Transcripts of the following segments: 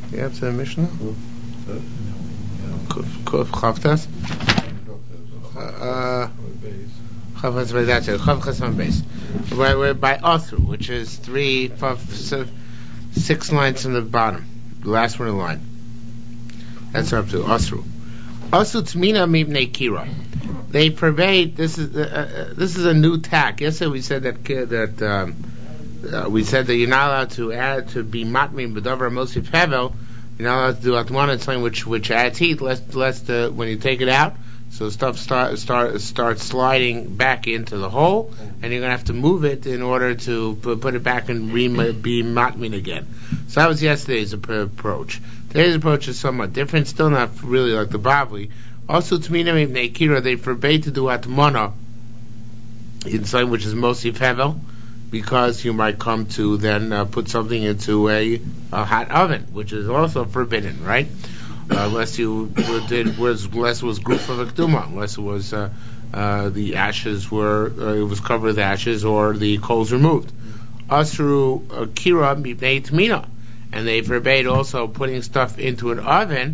You have the Mishnah? Kuf Chavtas? Chavtas by that, Chavtas on base. We're by Othru, which is 6 lines from the bottom. The last one in the line. That's up to Othru. Osu Tmina Mibnei Kira. They forbade. This is a new tack. Yesterday we said that you're not allowed to add to be matmin b'davar mosif hevel. You're not allowed to do atmana, something which adds heat, lest when you take it out, so stuff starts sliding back into the hole, and you're gonna have to move it in order to put it back and be matmin again. So that was yesterday's approach. Today's approach is somewhat different. Still not really like the Bavli. Also, Tmina Mibnei Kira, they forbade to do atmana in something which is mostly hevel, because you might come to then put something into a hot oven, which is also forbidden, right? Unless it was group of Akduma, unless it was the ashes it was covered with ashes or the coals removed. Asru Kira Mibnei Tmina, and they forbade also putting stuff into an oven.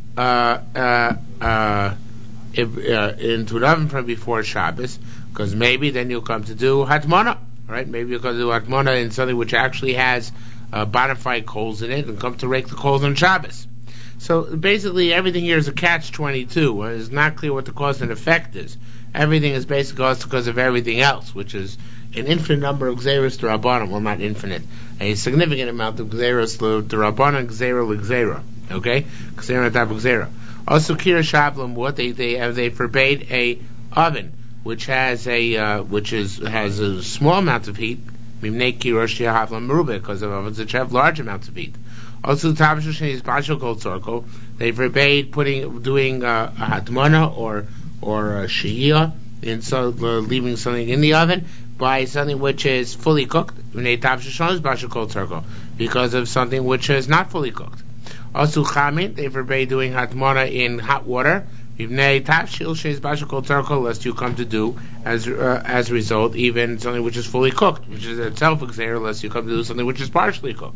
Into an oven from before Shabbos, because maybe then you'll come to do hatmana, right? Maybe you'll come to do hatmana in something which actually has bona fide coals in it, and come to rake the coals on Shabbos. So basically, everything here is a catch-22. It's not clear what the cause and effect is. Everything is basically also because of everything else, which is an infinite number of gzeros to Rabbanim. Well, not infinite, a significant amount of gzeros to Rabbanim, gzera l'gzera. Okay, gzera on top of gzera. Also, kira shablam, what they forbade a oven which has a small amount of heat, mimnei kira shehavlam merubah, because of ovens which have large amounts of heat. Also, tavshu sheni is bashal kol tzorko. They forbade doing a hatmana or a shiyah leaving something in the oven by something which is fully cooked. Mimnei tavshu sheni is bashal kol tzorko, because of something which is not fully cooked. Also, chamin, they forbade doing hatmana in hot water. Lest you come to do as a result even something which is fully cooked, which is itself exer, lest you come to do something which is partially cooked.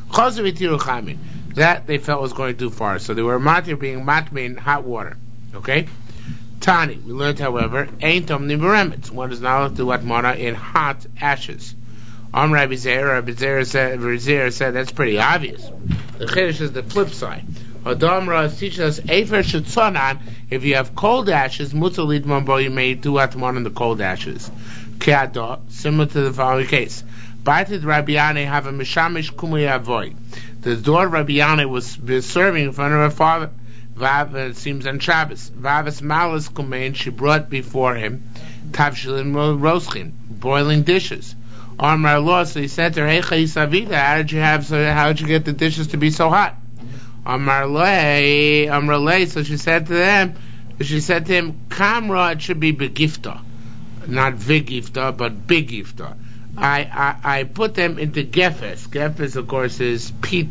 That they felt was going too far, so they were being matmin in hot water. Okay. Tani, we learned, however, ain't omniberemitz. One is not allowed to do hatmana in hot ashes. Rabbi Zera said that's pretty obvious. The Chiddush is the flip side. Hadamra teaches us Efer Shetzonan, if you have cold ashes, Mutzalid Mambo, you may do Atman in the cold ashes. Keada, similar to the following case. Baited Rabbi Yane have a Mishamish Kumui Avoy. The daughter of Rabbi Yane was serving in front of her father. Vav, it seems on Shabbos. Vavis Malas Kumein, she brought before him Tavshilin Roschin, boiling dishes. Amar Lo, so he said to her, Hey Savita, how did you get the dishes to be so hot? Amar Lo, so she said to him, Kamra, it should be begifta, not vigifta, but bigifta. I put them into gefes. Gefes, of course, is peat,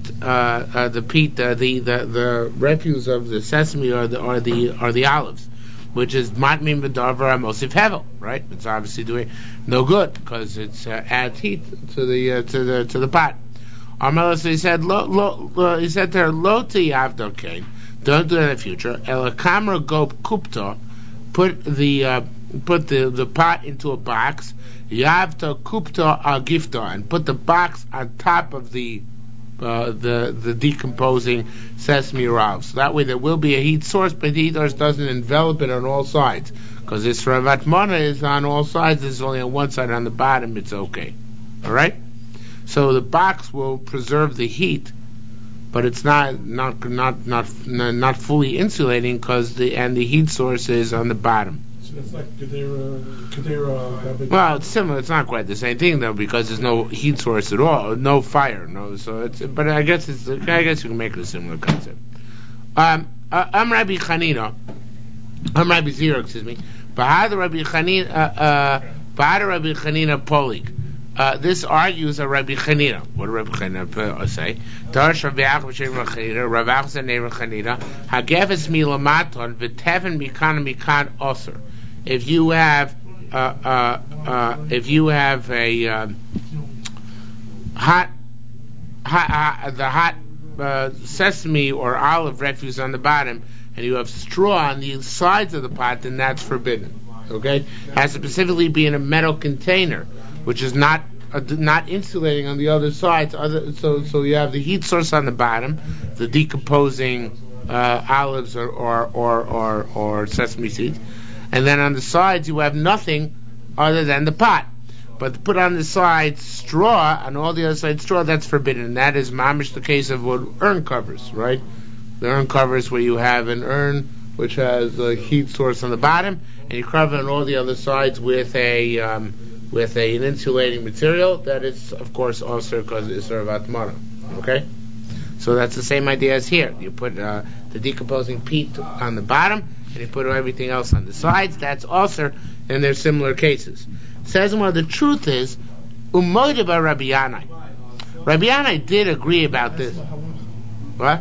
the refuse of the sesame or the olives, which is matmin b'davar mosif hevel, right? It's obviously doing no good because it's adds heat to the pot. Amela, so he said to her, lo tiyavdo, don't do that in the future. Ela kamra go kupta, put the pot into a box. Yavta kupta agifta, and put the box on top of the decomposing sesame rav. So that way there will be a heat source, but the heat source doesn't envelop it on all sides. Because this ravatmana is on all sides, it's only on one side, on the bottom it's okay. Alright? So the box will preserve the heat, but it's not fully insulating because the heat source is on the bottom. So it's like Kedera. Well, it's similar. It's not quite the same thing though, because there's no heat source at all, no fire, no. So it's, but I guess you can make it a similar concept. I'm Rabbi Chanina. I'm Rabbi Zira, excuse me. Bahad Rabbi Chanina Polik. This argues a Rabbi Chanina. What did Rabbi Chanina say? Darsh Rabbi Achim Chanina, Rabbi Achim Chanina, Hagefes milamaton v'teven mikan osir. If you have a hot sesame or olive refuse on the bottom, and you have straw on the sides of the pot, then that's forbidden. Okay, it has to specifically be in a metal container, which is not insulating on the other sides. So you have the heat source on the bottom, the decomposing olives or sesame seeds, and then on the sides you have nothing other than the pot. But to put on the sides straw, on all the other sides straw, that's forbidden. And that is mamish the case of what urn covers, right? The urn covers where you have an urn which has a heat source on the bottom, and you cover on all the other sides with an insulating material. That is, of course, also because it's Hatmana. Okay? So that's the same idea as here. You put the decomposing peat on the bottom, and you put everything else on the sides. That's also, and there's similar cases. Says more, the truth is, Umoyde by Rabbi Yanai. Rabbi Yanai did agree about this. What?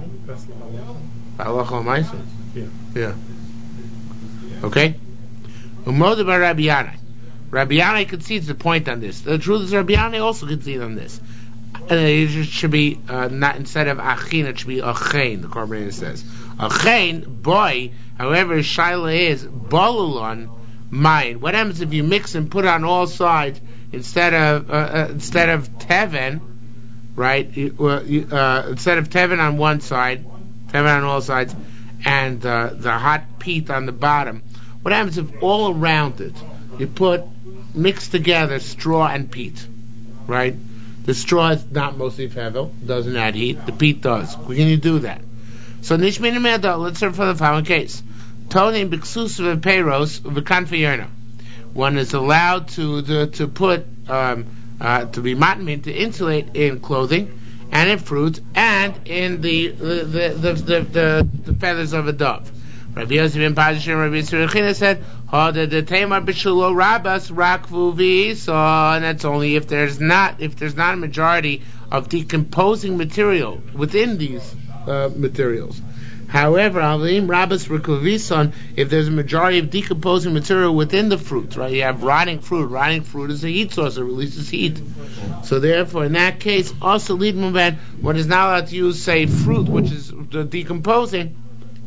Yeah. Okay? Umoyde by Rabbi Yanai. Rabbi Yanai concedes the point on this. The truth is, Rabbi Yanai also concedes on this. It should be not instead of achin, it should be achein. The Korban says achein boy. However, shaila is balulon mine. What happens if you mix and put on all sides instead of teven, right? Instead of teven on one side, teven on all sides, and the hot peat on the bottom. What happens if all around it you mix together straw and peat, right? The straw is not mostly hevel, doesn't add heat. The peat does. Can you do that? So Nishmin Me'adot, let's start for the following case. Tonim b'ksusav peiros v'kanfiyerna. One is allowed to put to be matmin, to insulate in clothing and in fruit and in the feathers of a dove. Rabbi Yosef ben Pazishim and Rabbi Yisrael China said, the Tamar b'shulo rabas rakvu v'isa, and that's only if there's not a majority of decomposing material within these materials. However, alim rabas rakvu v'isa, if there's a majority of decomposing material within the fruit, right? You have rotting fruit. Rotting fruit is a heat source; it releases heat. So therefore, in that case, also lead muban, one is not allowed to use, say, fruit which is decomposing.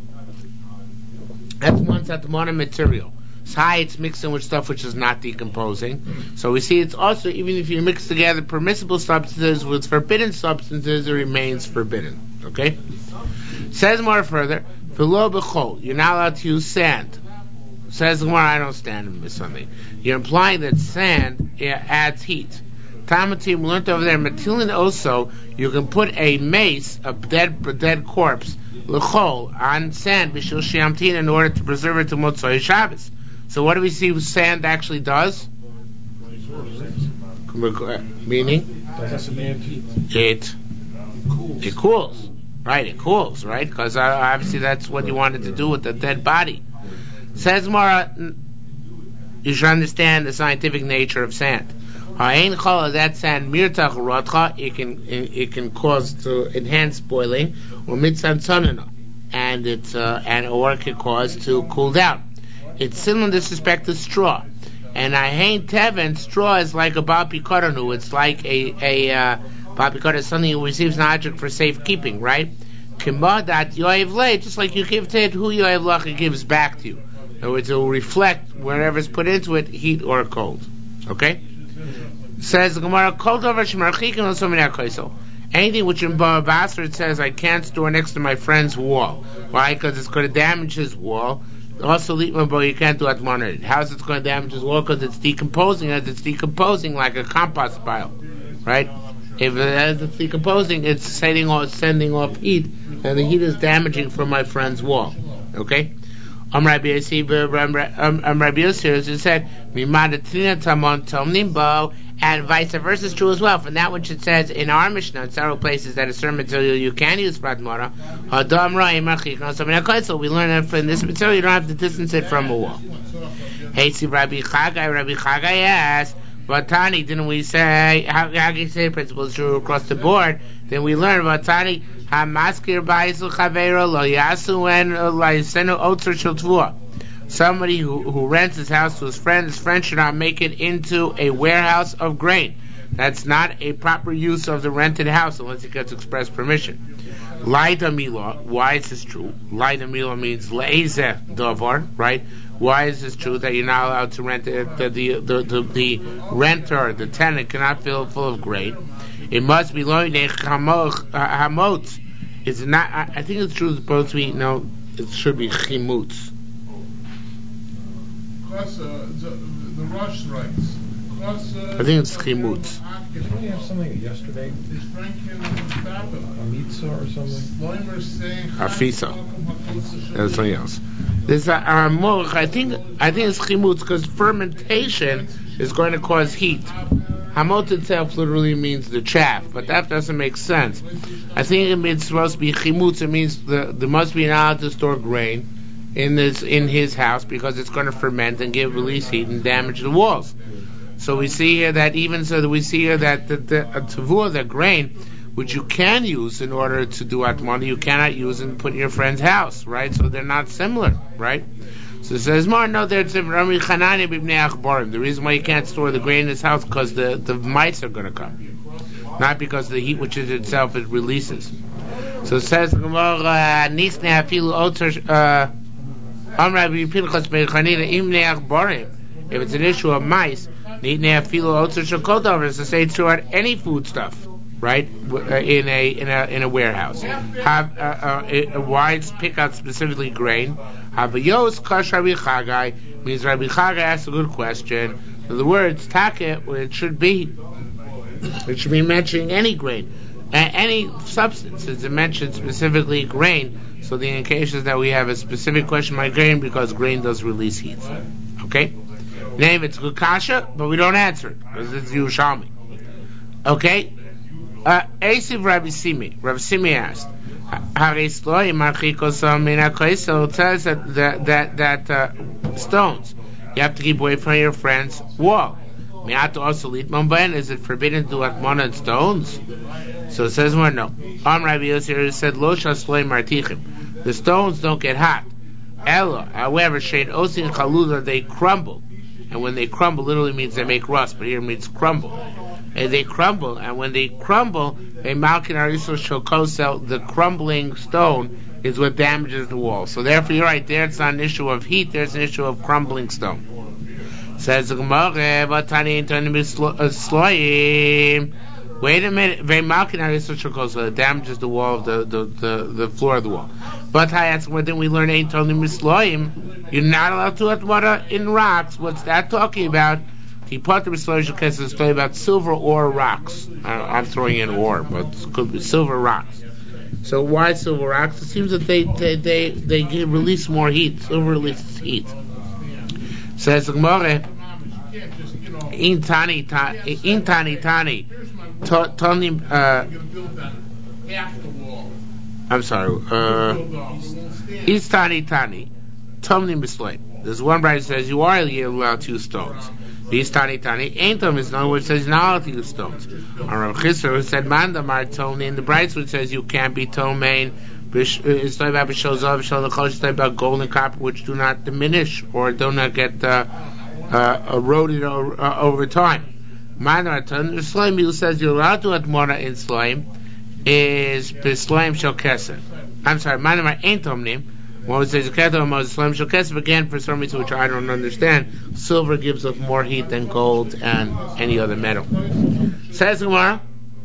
That's one Hatmana material. It's mixing with stuff which is not decomposing. So we see it's also, even if you mix together permissible substances with forbidden substances, it remains forbidden. Okay? Says more further, V'lo b'chol, you're not allowed to use sand. Says more, I don't stand in this something. You're implying that sand adds heat. Tamatim learned over there, Matilin also, you can put a mace, a dead corpse, l'chol, on sand, b'shil shiamtin, in order to preserve it to Motzei Shabbos. So what do we see sand actually does? Meaning? It cools. Right, it cools, right? Because obviously that's what you wanted to do with the dead body. Says Mara, you should understand the scientific nature of sand. That sand it can cause to enhance boiling, or and or it can cause to cool down. It's still in this respect to straw. And teven, straw is like a balpikoranu. It's like a balpikor is something who receives an object for safekeeping, right? Just like you give to it, who yoav lach, it gives back to you. In other words, it will reflect wherever is put into it, heat or cold. Okay? Says the Gemara, cold over shemarchikin. Anything which in Bava Basra it says I can't store next to my friend's wall. Why? Because it's going to damage his wall. Also, you can't do Hatmana. How is it going to damage his wall? Because it's decomposing. As it's decomposing like a compost pile, right? As it's decomposing, it's sending off heat, and the heat is damaging from my friend's wall. Okay. Rabbi Yosef said, and vice versa is true as well. From that which it says in our Mishnah in several places that a certain material you can use for Hatmana. So we learn that from this material you don't have to distance it from a wall. Hey, see Rabbi Chagai asked, Vatani, didn't we say, how can you say the principle is true across the board? Then we learn Vatani, HaMaskir Ba'isel Chaveiro Lo Yasu En Laisenu Otzer Shel Tvua. Somebody who rents his house to his friend should not make it into a warehouse of grain. That's not a proper use of the rented house unless he gets express permission. Laida Mila, why is this true? Laida Mila means Le'ezeh Davar, right? Why is this true that you're not allowed to rent it? The renter, the tenant, cannot fill it full of grain. It must be Loinech Hamot. It's not. I think it's true. It's supposed to be. No, it should be Chimutz. The Rosh writes. I think it's Chimutz. Didn't we have something yesterday? A mitzvah or something? Afisa. That's something else. This I think it's Chimutz because fermentation is going to cause heat. Hamot itself literally means the chaff, but that doesn't make sense. I think it's supposed to be Chimutz. It means there must be an allowed to store grain in his house because it's going to ferment and release heat and damage the walls. So we see here that the tavua, the grain, which you can use in order to do atmana, you cannot use and put in your friend's house, right? So they're not similar, right? So it says more. No, they're similar. The reason why you can't store the grain in his house because the mice are going to come, not because of the heat which is itself it releases. So it says if it's an issue of mice, it's to say throughout any foodstuff, right? In a warehouse. Why pick out specifically grain? Havayos kash Rabbi Chagai means Rabbi Chagai asked a good question. So the words take it should be mentioning any grain, any substance. It's mentioned specifically grain. So the indication is that we have a specific question by grain because grain does release heat. Okay. Name it's good kasha, but we don't answer it because it's Yerushalmi. Okay? Asiv Rabbi Simi. Rabbi Simi asked, so it says that stones you have to keep away from your friend's wall. Is it forbidden to do atmana and stones? So it says more no. Rabbi Yossi said lo shasloi martichim. The stones don't get hot. Ella, however, shein osin chalula, they crumble. And when they crumble, literally means they make rust, but here it means crumble. And they crumble, and when they crumble, a malkin ariso shokosel, the crumbling stone is what damages the wall. So therefore, you're right there. It's not an issue of heat. There's an issue of crumbling stone. Says the Gemara, wait a minute. Very malkin ariso shokosel, it damages the wall of the floor of the wall. But I ask, when didn't we learn ain't only misloim? You're not allowed to do water in rocks. What's that talking about? He put the misloim because it's talking about silver or rocks. I'm throwing in ore, but it could be silver rocks. So why silver rocks? It seems that they release more heat. Silver releases heat. Says the Gemara, in tani I'm sorry. Istani Tani, Tomnim Bisloim. There's one bride that says you are allowed to use stones. Istani Tani, ain't them is no, which says you're not allowed to use stones. Rav Chisra who said Mandamar Tomnin, the bride which says you can't be Tomain. It's talking about B'Shozov, it's talking about gold and copper which do not diminish or do not get eroded over time. Mandamar Tomnin, Slime who says you're allowed to atmona in slime. Is B'Slaim Shel Kesef. I'm sorry, Manamar ain't Omnim. One says Ketom is B'Slaim Shel Kesef. Again, for some reason which I don't understand, silver gives us more heat than gold and any other metal. Says Gemara,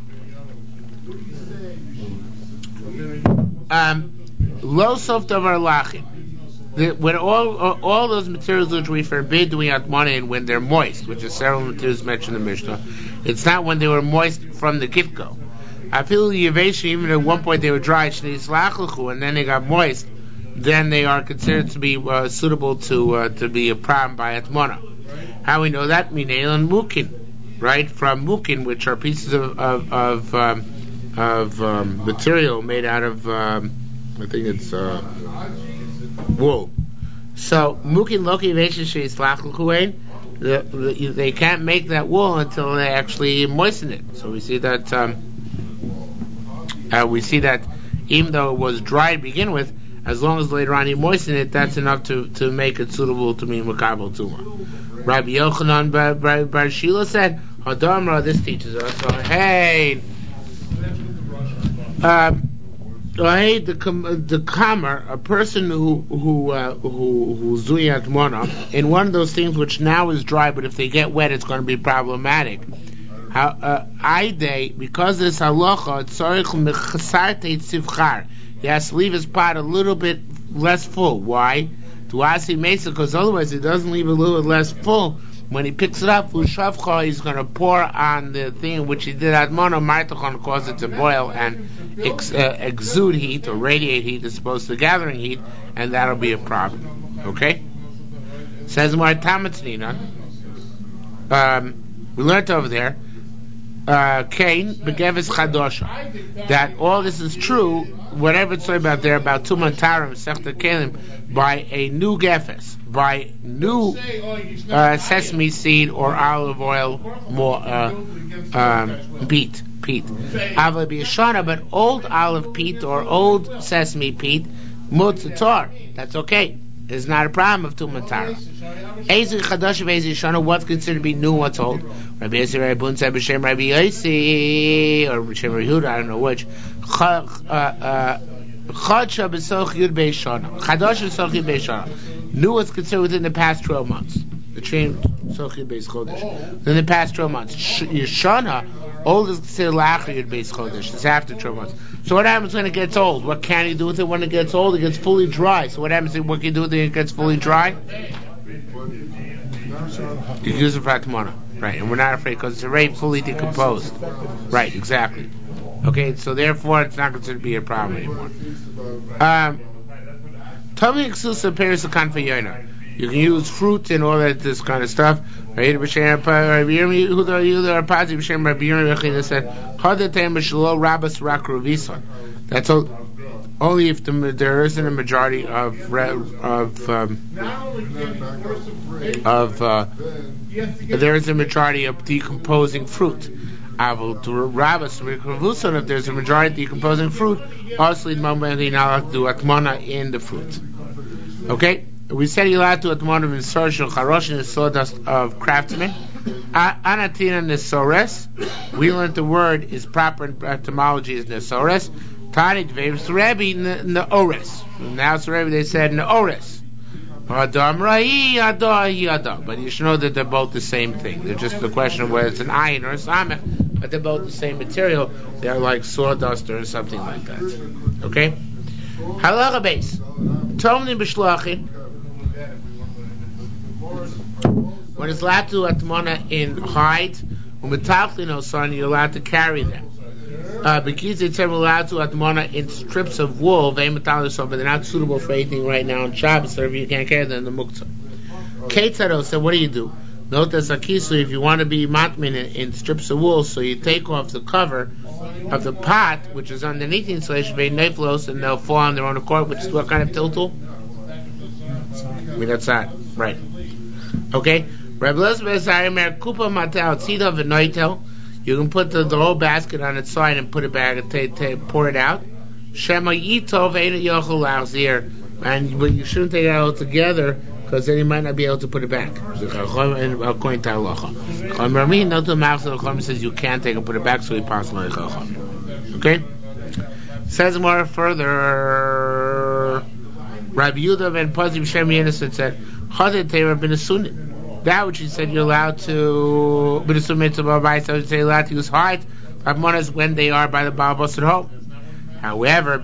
Lo Sof Davar Lachim. When all those materials which we forbid doing atmana in when they're moist, which is several materials mentioned in the Mishnah, it's not when they were moist from the get-go. I feel even at one point they were dry, and then they got moist, then they are considered to be suitable to be a problem by atmana. How we know that? Minel and mukin, right? From mukin, which are pieces of material made out of I think it's wool. So mukin loki they can't make that wool until they actually moisten it. So we see that. Even though it was dry to begin with, as long as later on you moisten it, that's enough to make it suitable to be makabel tuma. Rabbi Yochanan Bar Shila said, "Hadamra." This teaches us. So, hey, the kamer, a person who's doing atmona in one of those things which now is dry, but if they get wet, it's going to be problematic. Because this halacha, he has to leave his pot a little bit less full. Why? Because otherwise he doesn't leave a little bit less full. When he picks it up, he's going to pour on the thing which he did at mono, might cause it to boil and exude heat or radiate heat as opposed to gathering heat, and that'll be a problem. Okay? Says more Tamatznina. We learned over there, Cain begevis chadosha, that all this is true, whatever it's about there, about Tuman Tarim, Sechta Kelim, by a new gefes, by new sesame seed or olive oil, more peat. Ava b'yashana, but old olive peat or old sesame peat, mutzator, that's okay. It's not a problem of Tuman Tarim. Ezi chadash v'ezi yashana, what's considered to be new, what's old? Rabbi Yossi Rabbi Bun said b'shem Rabbi Yossi or b'shem Rabbi Yehuda, I don't know which. Chadsha b'soch yud beishana. Chadash b'soch yud beishana. New is considered within the past 12 months. The train b'soch yud beis chodesh. Within the past 12 months. Yashana, old is considered la'achar yud beis chodesh. It's after 12 months. So what happens when it gets old? What can you do with it when it gets old? It gets fully dry. So what happens when you do with it when it gets fully dry? You use it for atmana. Right, and we're not afraid because it's already fully decomposed. Right, exactly. Okay, so therefore it's not considered to be a problem anymore. You can use fruit and all that, this kind of stuff. Right? That's all. Only if there isn't a majority there is a majority of decomposing fruit. If there's a majority of decomposing fruit, also you're not allowed to do atmana in the fruit. Okay? We said you're allowed to do atmana in sorshel charosh, in the sawdust of craftsmen. Anatina nesores. We learned the word is proper etymology is nesores. Tanit veves Rebbe neores. Now it's Rebbe they said neores. Adam ra'i adam. But you should know that they're both the same thing. They're just the question of whether it's an ayin or a sameh, but they're both the same material. They're like sawdust or something like that. Okay? Halacha base. Tomnim b'shluachin. When it's allowed to atmana in hide, you're allowed to carry them. Because it's allowed to atmana in strips of wool, but they're not suitable for anything right now on Shabbos, so if you can't carry them in the muktzah. Ketzaro said, what do you do? Notice akisu, if you want to be matmin in strips of wool, so you take off the cover of the pot, which is underneath the insulation, and they'll fall on their own accord, which is what kind of tiltul? I mean, that's that. Right. Okay? You can put the whole basket on its side and put it back and pour it out. And but you shouldn't take it out altogether because then you might not be able to put it back. According to halacha, says you can't take it and put it back, so he passed on. Okay. Says more further. Rabbi Yehuda ben Pazim Shem Yenis said, "Chadet Teira ben Asunin." That which he said you're allowed to, but it's a mitzvah by so you say you're allowed to use hide atmonas when they are by the Baal Bos at home. However,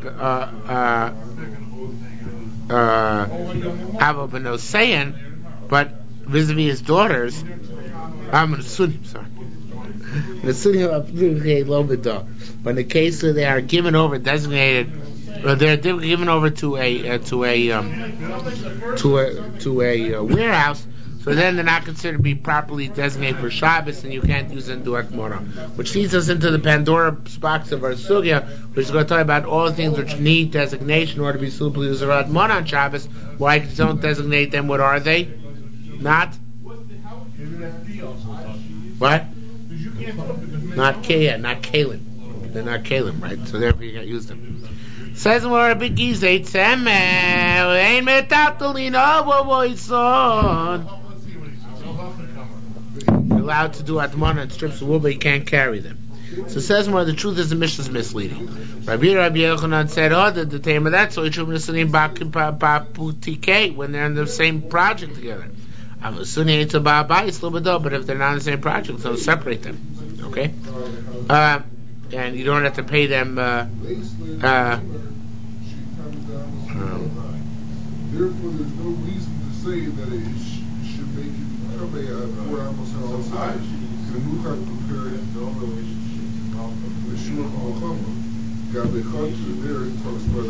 Abba ben Oseyan, but vis-a-vis his daughters, I'm an Sunni, sorry. The Sunni are a little bit though. But in the case where they are given over, designated, or they're given over to a warehouse. So then they're not considered to be properly designated for Shabbos, and you can't use them to do Akmona. Which leads us into the Pandora box of our Sugya, which is going to talk about all the things which need designation in order to be suitable to use Akmona on Shabbos. Why don't designate them? What are they? Not? What? Not Kalim. They're not Kalim, right? So therefore you can't use them. Says more big gizay tzemel ein metatalina vovoison. You're allowed to do atmana and strips of wool, but you can't carry them. So it says more, the truth is the Mishnah is misleading. Rabbi Yochanan said, the time of that, so it should be listening when they're in the same project together. I'm assuming it's a ba'abayis, but if they're not in the same project, so separate them. Okay? And you don't have to pay them. Therefore, there's no reason to say that it should make it become a 4 amos outside. The Mukhar compared no relationship to Shua Malchama. Gabe Chotzer, there it talks about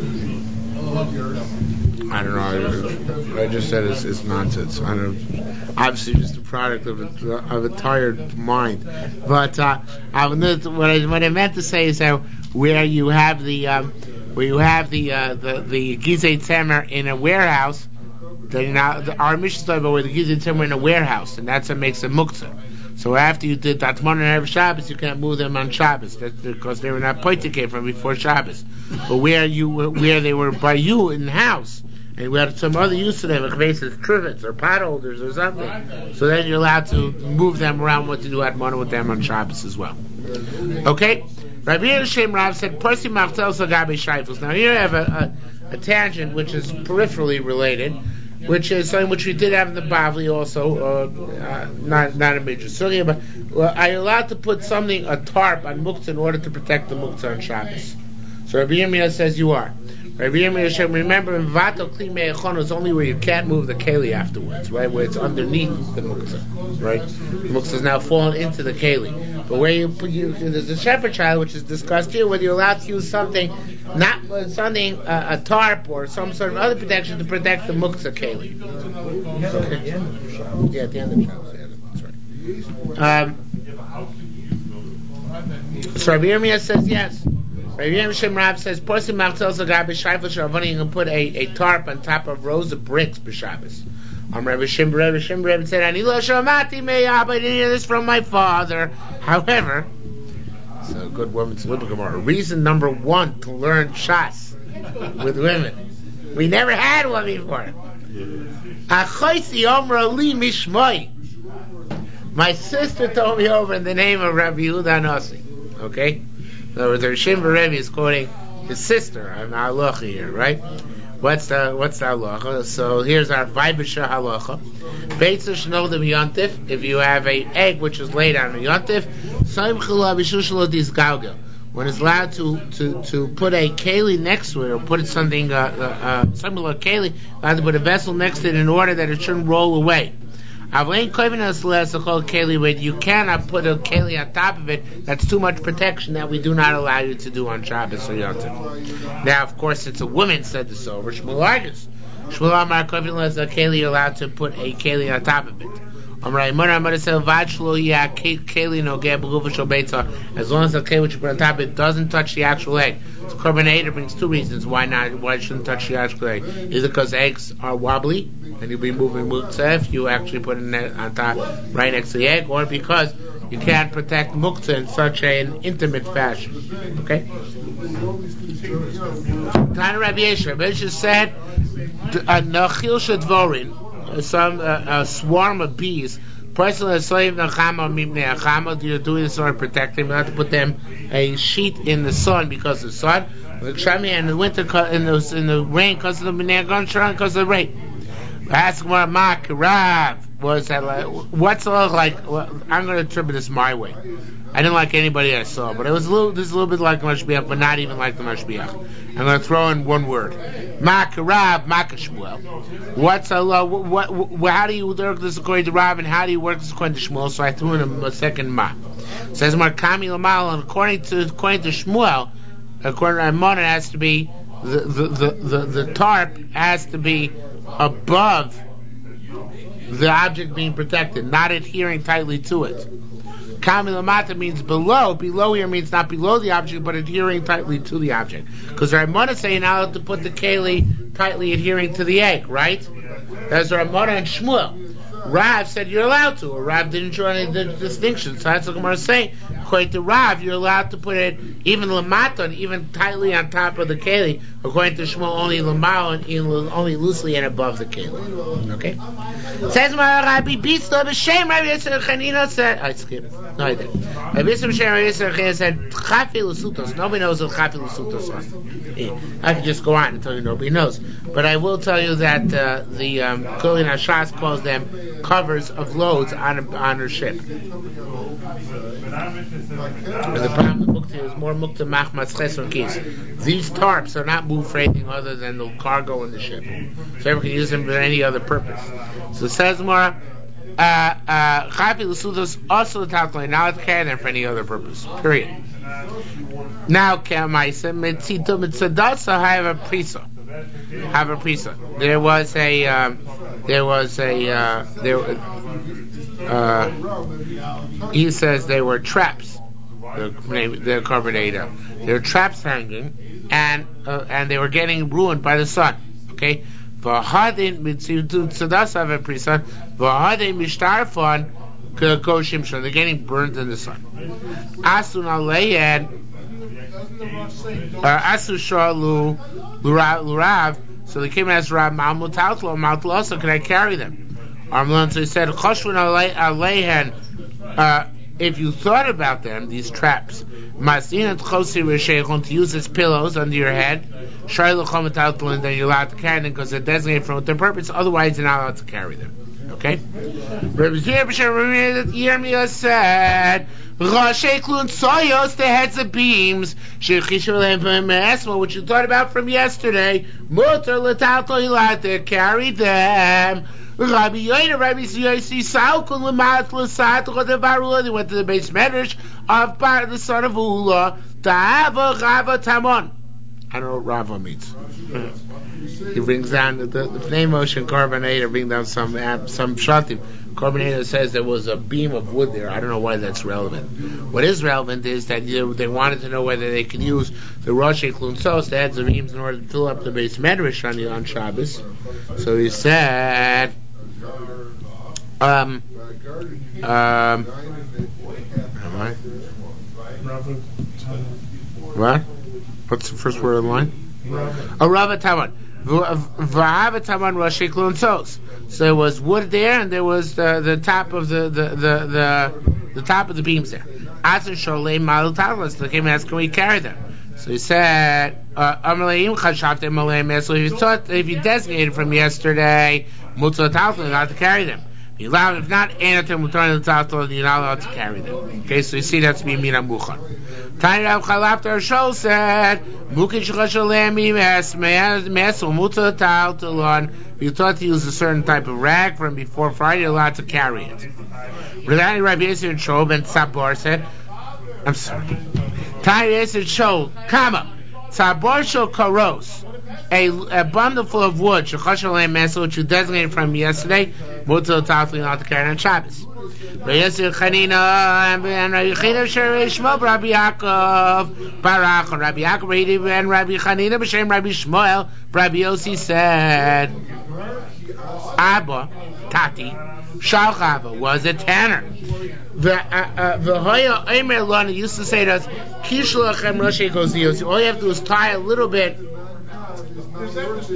I don't know. I just said it's nonsense. I don't. Obviously, just a product of a tired mind. But what I meant to say is that where you have the Gizei Temer in a warehouse, then our mission is about where the Gizei Temer in a warehouse, and that's what makes a muktzah. So after you did Atmon and Erev Shabbos, you can't move them on Shabbos. That's because they were not poitikeh from before Shabbos. But where they were by you in the house, and we had some other use to them, like bases, trivets or pot holders or something. So then you're allowed to move them around what to do Atmon with them on Shabbos as well. Okay? Rabbi Yishem Rav said, Persi Machtel Sagabe Shaifos. Now here I have a tangent which is peripherally related, which is something which we did have in the Bavli also, not a major sugya, but are you allowed to put a tarp on muktzah in order to protect the muktzah on Shabbos? So Rabbi Yirmiyah says you are. Rabbi Yirmiyah said, remember, in Vato Kli Me'echon is only where you can't move the keli afterwards, right? Where it's underneath the muktzah, right? The muktzah is now fallen into the keli. But where there's a shepherd child, which is discussed here, whether you're allowed to use something, a tarp or some sort of other protection to protect the muktzah keli. Okay. Yeah, at the end of Shabbos. Yeah, that's right. So Rabbi Yirmiyah says yes. Rabbi Yirmiyah Rab says, "Porsi machtel sagar b'shayfel shavani." You can put a tarp on top of rows of bricks b'Shabbos. Rabbi Shimon said, "Ani lo shamati me'ab." I didn't hear this from my father. However, it's a good woman's Gemara. Reason number 1 to learn Shas with women. We never had one before. Achoisi omra li mishmoi. My sister told me over in the name of Rabbi Yehuda Nasi. Okay. In other words, Rishim Rebbe is quoting his sister on halacha here, right? What's the halacha? So here's our Vaibisha halacha. Beitza shnodim yontif. If you have an egg which is laid on a yontif, soim chila b'shushlo disgalgel. When it's allowed to put a keli next to it, or put something similar keli, allowed to put a vessel next to it in order that it shouldn't roll away. When you cannot put a keli on top of it, that's too much protection that we do not allow you to do on Shabbos or Yom Tov. Now, of course, it's a woman said this over. Shmuel argues. Shmuel Amar Kovin is a keli allowed to put a keli on top of it. As long as the keli which you put on top of it doesn't touch the actual egg. So Korban Eder brings 2 reasons why it shouldn't touch the actual egg. Either because eggs are wobbly and you'll be moving muktzah if you actually put it on top right next to the egg, or because you can't protect muktzah in such an intimate fashion. Okay? Tana Rabbi Yisrael said, "Nachil shadvorin." A swarm of bees. Personally, a slave nachama you're doing this in order to protect them. You have to put them a sheet in the sun because of the sun. And in the winter, in the rain, because of the because of the rain. Ask what Mark Rav was that like, what's it like? Well, I'm going to attribute this my way. I didn't like anybody I saw, but this is a little bit like the Mashbiach, but not even like the Mashbiach. I'm going to throw in one word. Makarav, Makashmuel. What's Allah? How do you work this according to Rav, and how do you work this according to Shmuel? So I threw in a second ma. It says Markami Lamal, and according to Shmuel, according to Ramon, it has to be the tarp has to be above the object being protected, not adhering tightly to it. Kamilamata means below. Below here means not below the object, but adhering tightly to the object. Because Ramona is saying now to put the keli tightly adhering to the egg, right? That's Ramona and Shmuel. Rav said you're allowed to, or Rav didn't draw any distinction. So that's what Gemara is saying. according to Rav, you're allowed to put it even lamaton, even tightly on top of the keli. According to Shmuel, only lamal, only loosely and above the keli. Okay. Says my Rabbi Bitzla b'shem Rabbi Yisrael Chanina said. I skipped. No, I didn't. Rabbi Bitzla b'shem Rabbi Yisrael Chanina said chafi l'sutos. Nobody knows what chafi l'sutos are. I can just go on and tell you nobody knows, but I will tell you that the Kulin Hashas calls them covers of loads on her ship. And the problem the book here is more mukta machmas chesron kis. These tarps are not moved for anything other than the cargo in the ship. So everyone can use them for any other purpose. So it says more, chafi l'sudos also l'taltalei, not to carry them for any other purpose. Period. Now, Kamaisa mitzito mitzadasa have a prisa. Have a prisa. He says they were traps. The carbonator. They were traps hanging, and they were getting ruined by the sun. Okay. V'hadin mitzito mitzadasa have a prisa. V'hadin mishtarfon. They're getting burned in the sun. Asun aleyan, asu shalu lurav. So they came and asked Rav, Ma'amutautle also, can I carry them? So he said, Choshvun aleihen. If you thought about them, these traps, Masin chosi resheichon, to use as pillows under your head, Shayla chomatautle, and then you're allowed to carry them because they're designated for their purpose. Otherwise, you're not allowed to carry them. Okay? Rabbi Yirmiyah said, Rashei klun soyos, the heads of beams, which you thought about from yesterday, mutar l'talto, you'll have to carry them. Rabbi Yossi Salkun l'mat l'sat l'devarula, they went to the base medrash of the son of Ula, Ta'ava Rava Tamon. I don't know what Rava means. He brings down the name Ocean Carbonator, bring down some shatim. Carbonator says there was a beam of wood there. I don't know why that's relevant. What is relevant is that they wanted to know whether they could use the Roshei Klunsos, the heads of beams, in order to fill up the base medrash on Shabbos. So he said, what? What's the first word of the line? Rava Taman. V'Rava Taman Roshei Klunsos. So there was wood there, and there was the top of the top of the beams there. Aser Sholei Malu Talas. They came and asked, can we carry them? So he said, so if you designated from yesterday, Mutzah Taltal, not to carry them. If not, you're not allowed to carry them. Okay, so you see that's being Mina Muchan. Tiny Rav Chalaf Shol said, if you thought to use a certain type of rag from before Friday, you're allowed to carry it. Rabbi Yisrael Shol ben Tzabor said, I'm sorry. Tiny Yisrael Shol, comma, Tzabor Shol Karos, a bundle full of wood, which you designated from yesterday, Mutzah Taltal, not to carry on Shabbos. Rabbi Yosef Chanina and Rabbi Chanina Shmuel Rabbi Yaakov Barach and Rabbi Yaakov and Rabbi Chanina b'shem Rabbi Shmuel. Rabbi Yossi said, Abba Tati Shalch Abba was a tanner. V'hoya Eimer Lana used to say to us, Kish lachem Roshei Kozios. All you have to do is tie a little bit of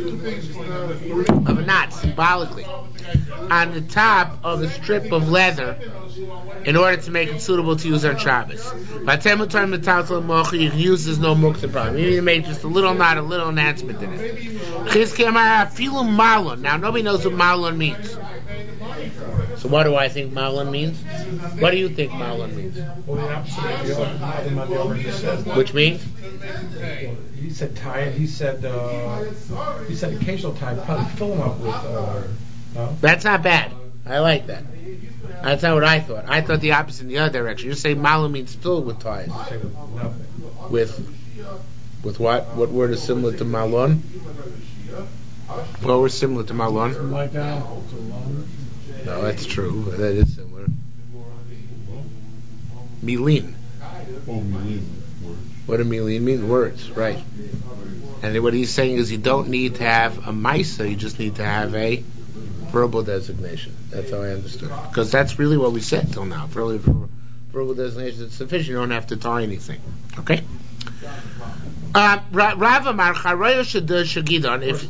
a knot symbolically on the top of a strip of leather in order to make it suitable to use on Shabbos. You can use this no muktzah problem. You need to make just a little knot, a little enhancement in it. Now nobody knows what malon means. So what do I think malon means? What do you think malon means? Well, the opposite of the other just said. Which means? He said tie it. He said occasional tie. Probably fill them up with. No? That's not bad. I like that. That's not what I thought. I thought the opposite in the other direction. You say malon means filled with ties. With what? What word is similar to malon? What word is similar to malon? Like that. No, that's true. That is similar. Milin. What do milin mean? Words, right. And what he's saying is you don't need to have a maisa, you just need to have a verbal designation. That's how I understood. Because that's really what we said till now. For verbal designation is sufficient. You don't have to tie anything. Okay. Rav Amar Charoya Shagidon. If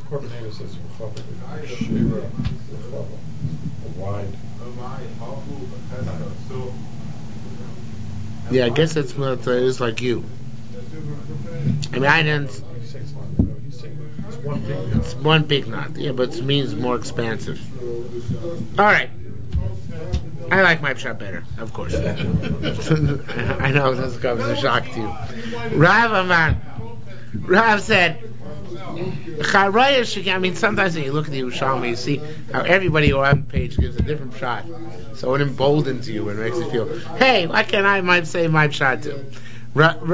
yeah, I guess it's what it is like you. I mean, I didn't. It's one big knot. Yeah, but it means more expansive. All right. I like my pshat better, of course. I know this comes as a shock to you. Rav said, I mean, sometimes when you look at the Yerushalmi, you see how everybody on one page gives a different shot. So it emboldens you and makes you feel, hey, why can't I might say my shot too? Rav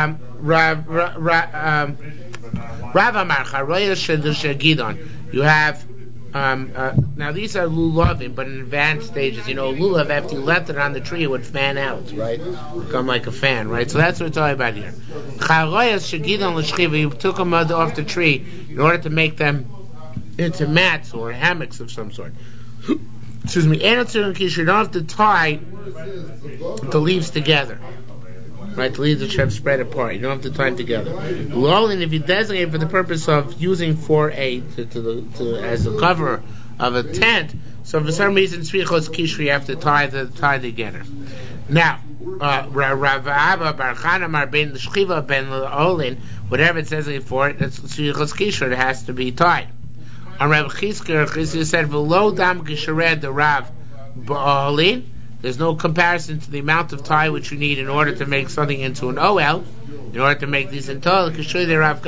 Amar Charoya Shagidon. You have now these are lulavim, but in advanced stages. You know, lulav, after you left it on the tree, it would fan out, right? Become like a fan, right? So that's what we're talking about here. Charoyas shagidon l'shchiva. You took them off the tree in order to make them into mats or hammocks of some sort. Excuse me. You don't have to tie the leaves together. Right, the leaves should have spread apart. You don't have to tie them together. Lolin, if you designate for the purpose of using for as a cover of a tent, so for some reason Svichos Kishri you have to tie together. Now, Rav Abba Bar Chanamar ben Shchiva ben Olin, whatever it's designated for, that's Svichos Kishri. It has to be tied. On Rav Chizkiah said, "V'lo dam gishared the Rav Ba'olin." There's no comparison to the amount of tie which you need in order to make something into an OL, in order to make these into OL. To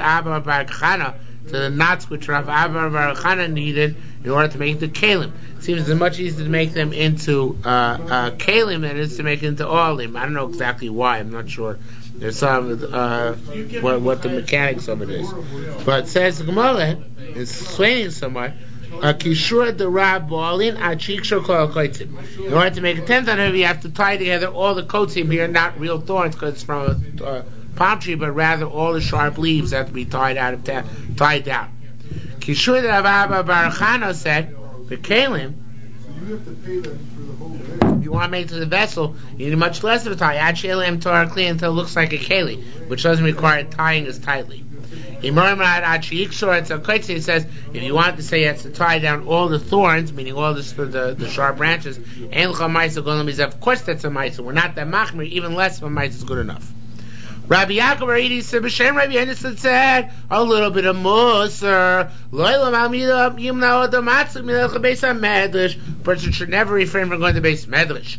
the knots which Rav Abba Bar Chana needed in order to make the kalim. It seems it's much easier to make them into kalim than it is to make it into olim. I don't know exactly why. I'm not sure. There's some what the mechanics of it is. But it says the Gemara is explaining somewhere. Kishur the Rab Baalin Achikshor Kol Koitzim. In order to make a tent out of it, you have to tie together all the kotzim here, not real thorns because it's from a palm tree, but rather all the sharp leaves have to be tied down. Kishur the Rabba Bar Chana said, the kalim. You have to pay them for the whole day. If you want to make it to the vessel, you need much less of a tie. Actually, Torah clean until it looks like a keli, which doesn't require tying as tightly. It says if you want to say you have to tie down all the thorns, meaning all the sharp branches, of course that's a ma'isa. We're not that machmir, even less of a ma'isa is good enough. Rabbi Yaakov Aridi said, B'Shem Rabbi Yonasan said, a little bit of musar. Person should never refrain from going to base medrash.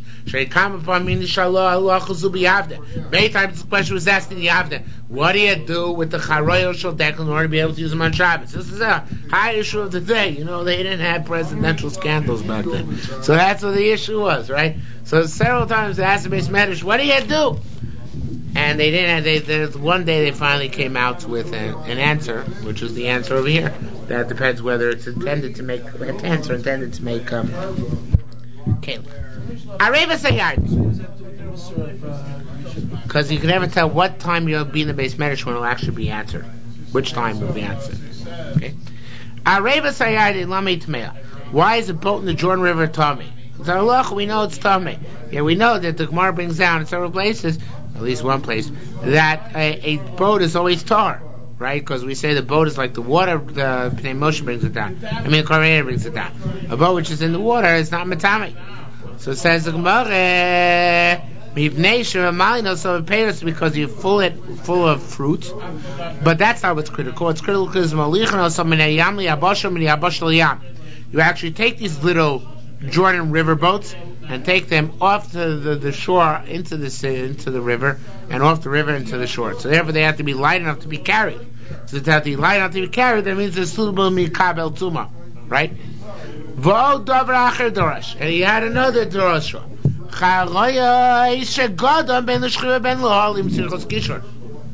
Many times the question was asked in the Yavne, what do you do with the charoyo shel dekel in order to be able to use them on Shabbos? This is a high issue of the day. You know, they didn't have presidential scandals back then. So that's what the issue was, right? So several times they asked the base medrash, what do you do? And they didn't. One day they finally came out with an answer, which was the answer over here. That depends whether it's intended to make tents or intended to make kalim. Areva Sayard, because you can never tell what time you'll be in the base medrash when it'll actually be answered. Which time will be answered? Okay. Areva Sayard in Lamei Tmeah. Why is a boat in the Jordan River tummy? We know it's tummy. Yeah, we know that the Gemara brings down in several places, at least one place, that a boat is always tar, right? Because we say the boat is like the water, the Pnei Moshe brings it down. I mean, the Korean brings it down. A boat which is in the water is not matami. So it says the Gemara, so because you full of fruit. But that's not what's critical. What's critical is you actually take these little Jordan river boats and take them off to the shore into the river, and off the river into the shore. So therefore they have to be light enough to be carried. So they have to be light enough to be carried. That means it's suitable mikabel tuma, right? V'od davar acher dorash, and he had another dorash. Charoya ishegadam ben l'shchiva ben l'holim tzirchos kishor.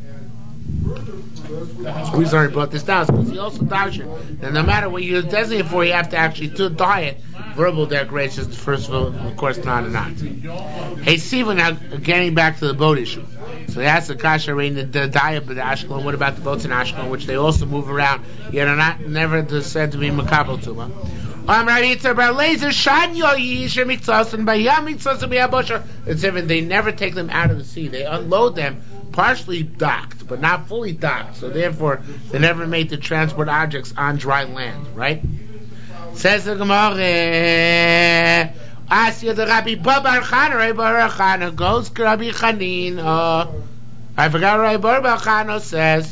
We already brought this down because he also darshan that no matter what you're designated for, you have to actually tie it. Verbal decorations, first of course, not a knot. Hey, Siva, now getting back to the boat issue. So they asked the kasha in the diet of the Ashkelon. What about the boats in Ashkelon, which they also move around? Yet are not never said to be makabel tuma. It's even they never take them out of the sea. They unload them partially docked, but not fully docked. So therefore, they never made to transport objects on dry land. Right? Says the Gemara. Asya the Rabbi Bar Chana. Rabbi Bar Chana goes to Rabbi Chanin. I forgot Rabbi Bar Chana says.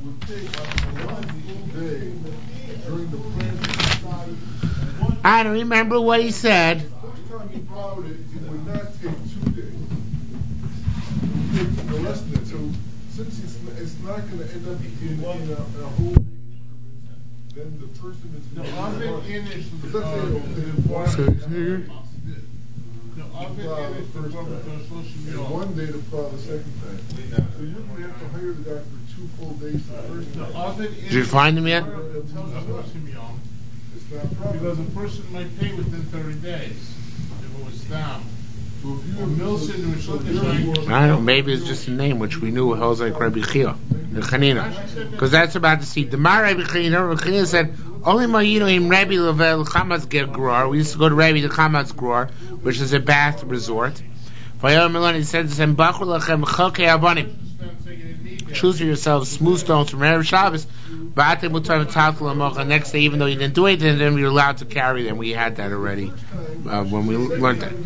I don't remember what he said. Every time he plowed it, it would not take 2 days. It would take less than 2. Since it's not going to end up in a whole day, then the person is going to one day to plow the second time. So you're going to have to hire the guy for 2 full days the first time. Did you find him yet? Because a person might pay within 30 days if it was down. So if you Milson or something like I don't know, maybe it's just a name which we knew was like Rabbi Chia, the Chanina. Because that's about to see. The Mar Rabbi Chanina said, only Ma'inu in Rabbi Level Chamas Gror. We used to go to Rabbi the Chamas Gror, which is a bath resort. He said, choose for yourselves smooth stones from Erev Shabbos. The next day, even though you didn't do anything, then we were allowed to carry them. We had that already when we learned that.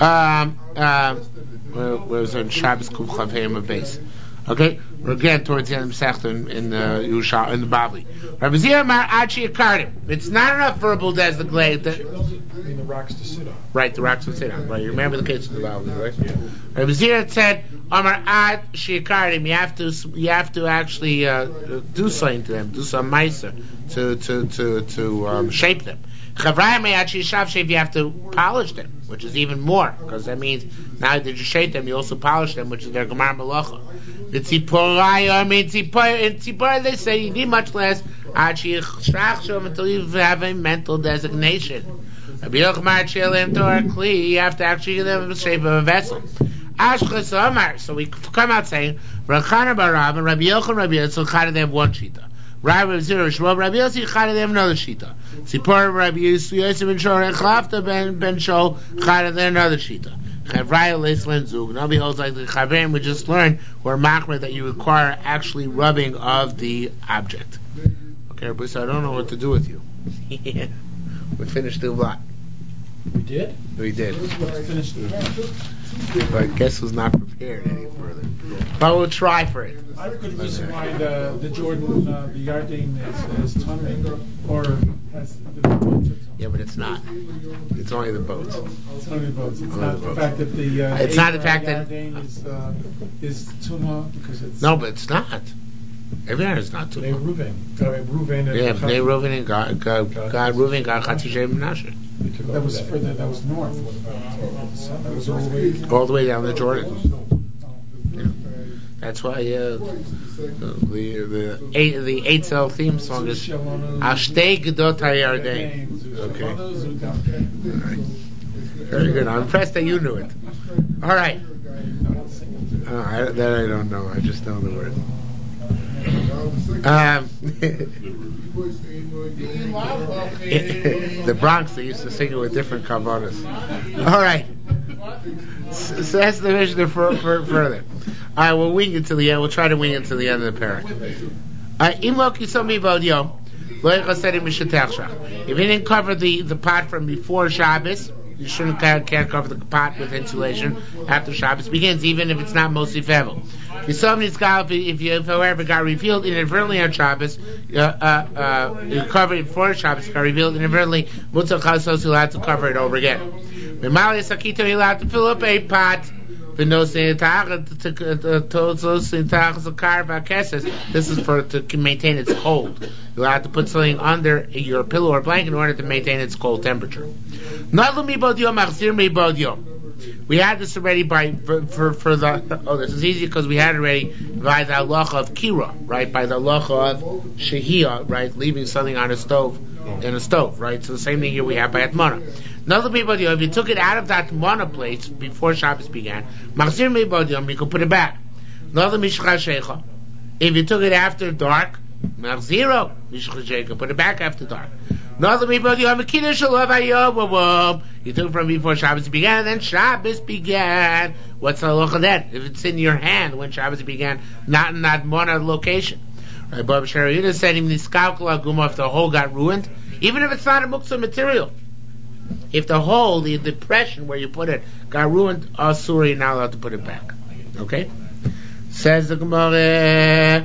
Where was on Shabbos Kuf Chavayim base? Okay, we're again towards the end of Masechta in the Yusha in the Bavli. Rabbi Zira Mar Achi Akardim. It's not enough verbal designate. The rocks to sit on. Right, the rocks to sit on. Right, you remember the case of the Bavli, right? Yeah. Rabbi Zira said, Amar Ad Shikardim. You have to actually do something to them, do some meiser to shape them. Chavrayim you have to polish them, which is even more, because that means now that you shape them, you also polish them, which is their Gemar Malacha. The Tziporayim, in Tzipor they say you need much less until you have a mental designation. You have to actually give them the shape of a vessel. So we come out saying, Rachana Barav and Rabbi Yochanan and Rabbi Yitzchak, they have one shita. Rabbi Zira Shmuel, Rabbi Yossi, they have another shita. Sipor Rabbi Yossi ben Shor and Chlafta ben Shol, they have another shita. Chavraya Leislen Zug. Now beholds like the Chavim we just learned, or Machmer, that you require actually rubbing of the object. Okay, but so I don't know what to do with you. Yeah. We finished the lot. We did? We did. Finished the But I guess was not prepared any further. But we'll try for it. I could reason why the Jordan, the Yarden is tunnel, or has the boats. Yeah, but it's not. It's only the boats. It's only the boats. It's not the fact that the it's not the fact that is Tuma because it's no, but it's not. Everyone is not Bnei Tuma. Reuven. Yeah, Bnei Reuven and God Reuven got Chatzishay Menashe. That was further. That was north. That was all the way down the Jordan. Yeah. That's why the Eitzel theme song is Ashtei Gedot HaYarden. Okay. Right. Very good. I'm impressed that you knew it. All right. That I don't know. I just know the word. The Bronx, they used to sing it with different kavanas. All right. So that's the Mishnah further. All right, we'll wing it to the end. We'll try to wing it to the end of the parak. If he didn't cover the pot from before Shabbos, you can't cover the pot with insulation after Shabbos begins, even if it's not mostly fevel. If you, however, got revealed inadvertently on Shabbos, you cover it before Shabbos, got revealed inadvertently, you'll have to cover it over again. You're allowed to fill up a pot. This is for to maintain its cold. You'll have to put something under your pillow or blanket in order to maintain its cold temperature. We had this already this is easy because we had it already by the halacha of kira, right? By the halacha of shehiyah, right? Leaving something on a stove, right? So the same thing here we have by atmana. Another people, if you took it out of that atmana place before Shabbos began, you could put it back. Another mishcha if you took it after dark, put it back after dark. You took from before Shabbos began, and then Shabbos began. What's the halacha then? If it's in your hand when Shabbos began, not in that one location. Right, Bob Sharayuda said, if the hole got ruined, even if it's not a muktzah material, if the hole, the depression where you put it, got ruined, asur, you're not allowed to put it back. Okay? Says the Gemara.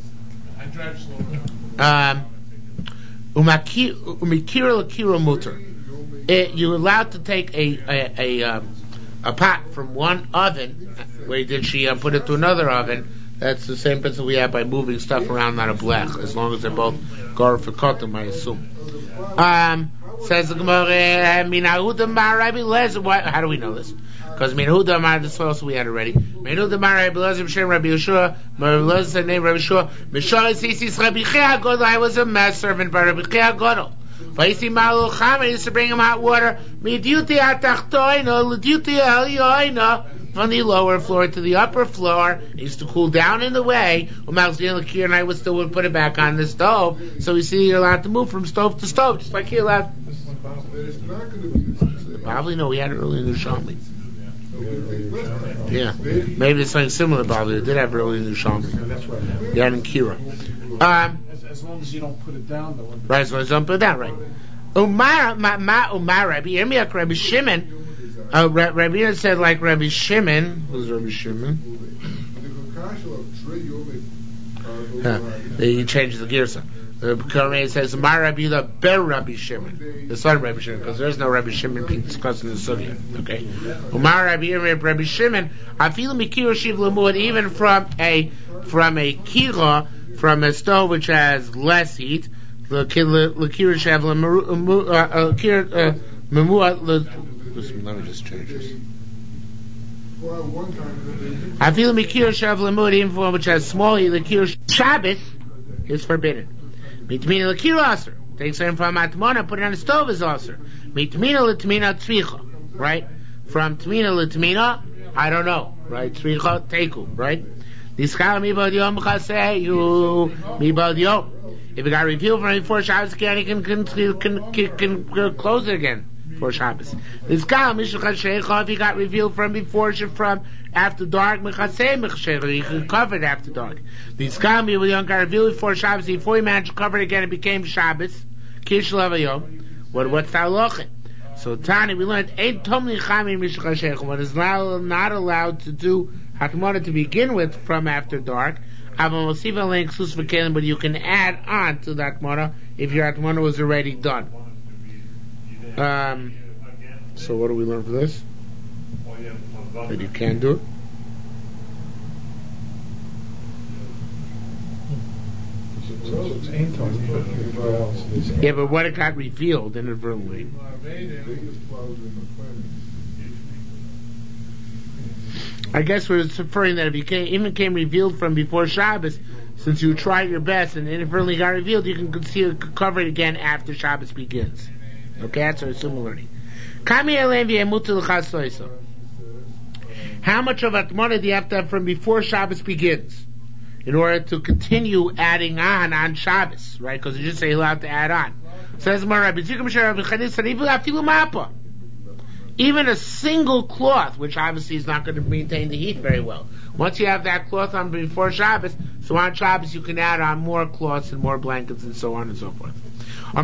You're allowed to take a pot from one oven. Where did she put it to another oven? That's the same principle we have by moving stuff around, not a blech, as long as they're both gar for kotum, I assume. Says the Gemara, how do we know this? Because Minahuda Amar, this also we had already. Minahuda Amar, Rabbi Lezer, B'Shem, Rabbi Yeshua, Rabbi Lezer said name Rabbi Yeshua, Mishal Sisis, Rabbi Chia Godel, I was a mass servant by Rabbi Chia Godel. Vaisi Malu Chama, he used to bring him hot water, Midyuti Atachtoino, Lidyuti Elyoino, from the lower floor to the upper floor. It used to cool down in the way. And I would still put it back on the stove. So we see you're allowed to move from stove to stove, just like you're allowed. Probably no, we had it early in the Shami. Yeah, maybe it's something similar. Probably it did have early in the Shami. Yeah, in Kira. As long as you don't put it down, though. Right, as long as you don't put it down, right. Umar Rabbi Yirmiyah, Rabbi Shimon. Rabbi said like Rabbi Shimon. Who's Rabbi Shimon? He changed the girsa. The Kohen says Mar Rabbi Yehuda ber Rabbi Shimon, the son of Rabbi Shimon, because there's no Rabbi Shimon being discussed in the sugya. Okay, Umar Rabbi Yehuda Rabbi Shimon. I feel mikir shiv lemud, even from a kira, from a stove which has less heat. Let me just change this. I feel mikir shav lemud, even from which has small heat. Likir Shabbos is forbidden. Mitmina l'kira aser. Take something from atmona, put it on the stove is aser. Mitmina l'tmina tzvicha. Right? From tmina l'tmina, I don't know. Right? Tzvicha teku. Right? Niskala mibad yom chaseyu mibad yom. If it got revealed from before Shabbos again, he can close it again for Shabbos. Niskala mishul chashecha. If he got revealed from before, from after dark, you can cover it after dark. These Kami will young got revealed before Shabbos, before he managed to cover it again, it became Shabbos. Kish Lavayom. What's the halacha? So Tani, we learned Ein Tomli Chami Mishul Chashecha. One is not allowed to do Hatmona to begin with from after dark. But you can add on to that Hatmona if your Hatmona was already done. So what do we learn for this? That you can do it. Yeah, but what it got revealed inadvertently. I guess we're referring that if it even came revealed from before Shabbos, since you tried your best and inadvertently got revealed, you can cover it again after Shabbos begins. Okay, that's our similarity. How much of Atmona do you have to have from before Shabbos begins in order to continue adding on Shabbos, right? Because you just say you're allowed to add on. Says Rabbi even a single cloth, which obviously is not going to maintain the heat very well. Once you have that cloth on before Shabbos, so on Shabbos you can add on more cloths and more blankets and so on and so forth. As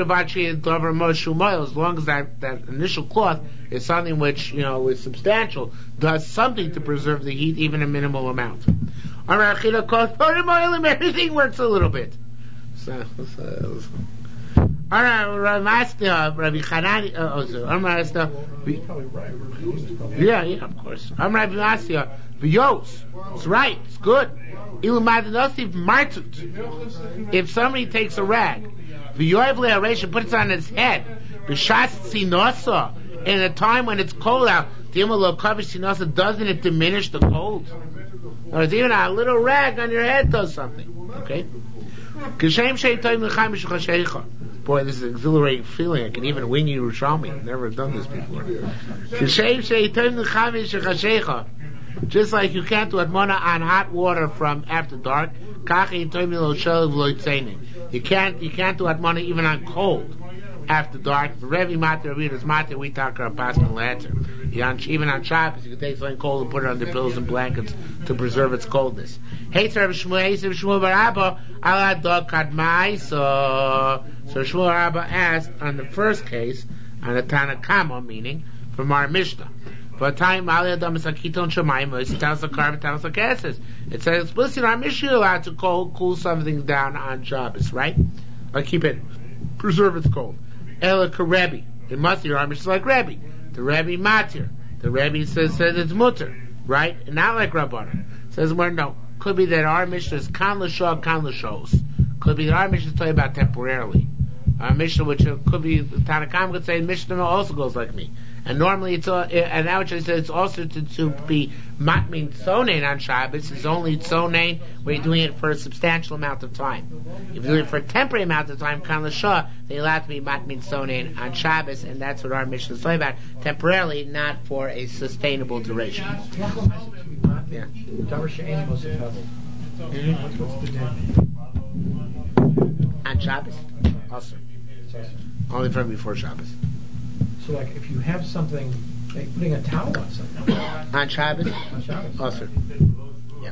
long as that initial cloth is something which, is substantial, does something to preserve the heat, even a minimal amount. Everything works a little bit. Yeah, of course. It's right, it's good. If somebody takes a rag, puts it on his head, in a time when it's cold out, doesn't it diminish the cold? Or even a little rag on your head does something. Okay? Boy, this is an exhilarating feeling. I can even wing you Yerushalmi. I've never done this before. Just like you can't do Atmona on hot water from after dark, you can't do Atmona even on cold. after dark. If Rebbe Matir, Rebbe Matir, we talk about Pasman Lanter. Even on Shabbos, you can take something cold and put it under pillows and blankets to preserve its coldness. Hey, Rabbi Shmuel Bar Abba, ala dog kadmai. So Shmuel Bar Abba asked on the first case, on the Tanakama, meaning from our Mishnah. For a time, it tells the carbon, tells the gases. It says explicitly in our Mishnah, you're allowed to cool something down on Shabbos, right? Or keep it, preserve its cold. Ela Rebbe. It must be our Mishnah like Rebbe. The Rebbe Matir. The Rebbe says it's mutter, right? And not like Rabbanan. Says no. Could be that our Mishnah is kan l'shos. Could be that our Mishnah is talking about temporarily. Our Mishnah, which could be the Tanakam could say Mishnah also goes like me. And normally it's and now it says it's also to be matmin tzonein on Shabbos is only tzonein where you're doing it for a substantial amount of time. If you're doing it for a temporary amount of time, kan l'shah, they allow it to be matmin tzonein on Shabbos, and that's what our Mishnah is talking about. Temporarily, not for a sustainable duration. Yeah. On Shabbos? Also. Only from before Shabbos. So, like, if you have something, like putting a towel on something. On Shabbos? On Shabbos. Also. Yeah.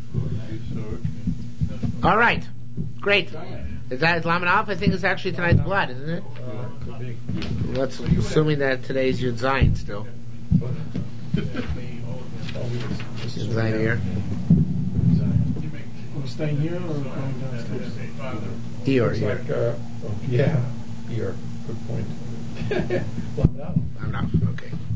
All right. Great. Is that Lamed Aleph? I think it's actually tonight's blood, isn't it? Could be. Let's assuming that today's Yud Zayin still. Yud Zayin here. Are we staying here or going downstairs? Here. Yeah. Here. Good point. I'm not. Okay.